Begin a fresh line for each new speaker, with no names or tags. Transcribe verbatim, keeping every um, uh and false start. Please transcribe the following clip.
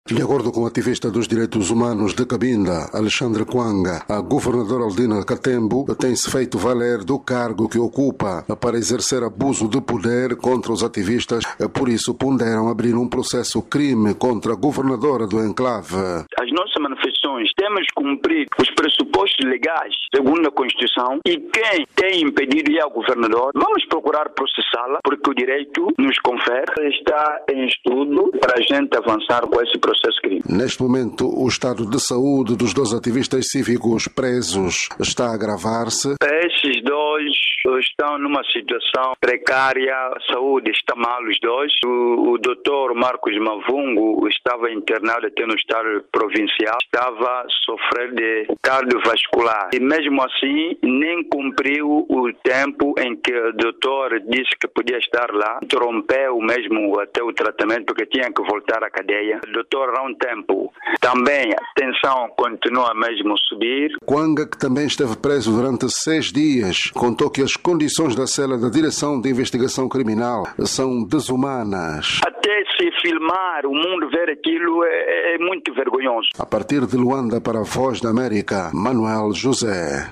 De acordo com o ativista dos direitos humanos de Cabinda, Alexandre Kwanga, a governadora Aldina Katembo tem-se feito valer do cargo que ocupa para exercer abuso de poder contra os ativistas, por isso ponderam abrir um processo crime contra a governadora do enclave.
As nossas manifestações temos que cumprir os pressupostos legais, segundo a Constituição, e quem tem impedido ir ao governador, vamos procurar processá-la, porque o direito nos confere. Está em estudo para a gente avançar com esse processo crime.
Neste momento, o estado de saúde dos dois ativistas cívicos presos está a agravar-se.
Esses dois estão numa situação precária, a saúde está mal os dois. O, o doutor Marcos Mavungo estava internado até no estado provincial, estava a sofrer de cardiovascular. E mesmo assim, nem cumpriu o tempo em que o doutor disse que podia estar lá, interrompeu mesmo até o tratamento porque tinha que voltar à cadeia. O doutor, há um tempo, também a tensão continua mesmo a subir.
Kwanga, que também esteve preso durante seis dias, contou que as condições da cela da Direção de Investigação Criminal são desumanas.
Até se filmar, o mundo ver aquilo é, é muito vergonhoso.
A partir de Luanda para a Voz da América, Manuel José.